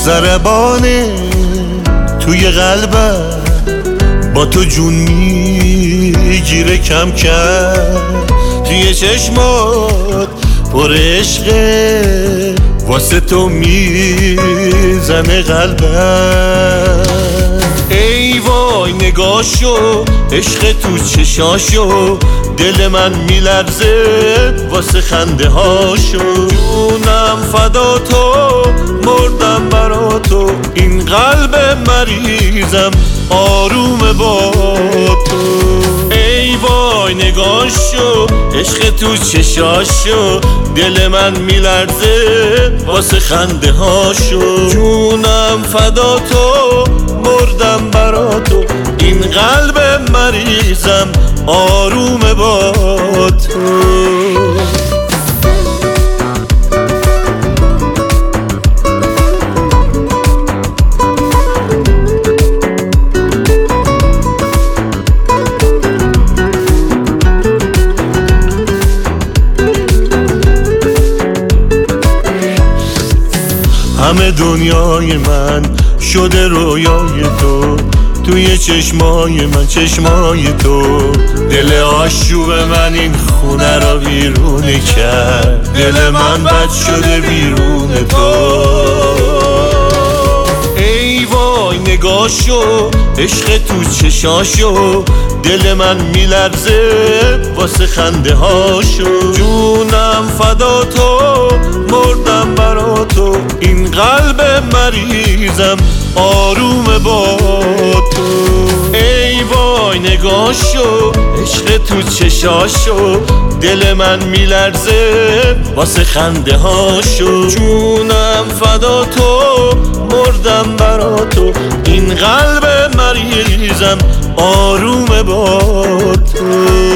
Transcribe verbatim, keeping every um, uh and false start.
ضربانه توی قلبم با تو جون میگیره کم کم، توی چشمات پر عشقه واسه تو میزنه قلبم. ای وای نگاهشو، عشق تو چشاشو، دل من میلرزه واسه خنده هاشو. جونم فدا تو، مردم برا تو، این قلب مریضم آروم با تو. ای وای نگاهشو، عشق تو چشاشو، دل من میلرزه واسه خنده هاشو. جونم فدا تو، مردم برا تو، این قلب مریضم آروم با تو. همه دنیای من شده رویای تو، توی چشمای من چشمای تو. دل آشوب من این خونه را بیرونه کرد، دل من بد شده بیرون تو. ای وای نگاهشو، عشق تو چشاشو، دل من میلرزه واسه خنده هاشو. جونم فدا تو، مردم برا تو، این قلب مریضم آروم با تو. ای وای نگاهشو، عشق تو چشاشو، دل من میلرزه واسه خنده هاشو. جونم فدا تو، مردم برا تو، این قلب مریضم آروم با تو.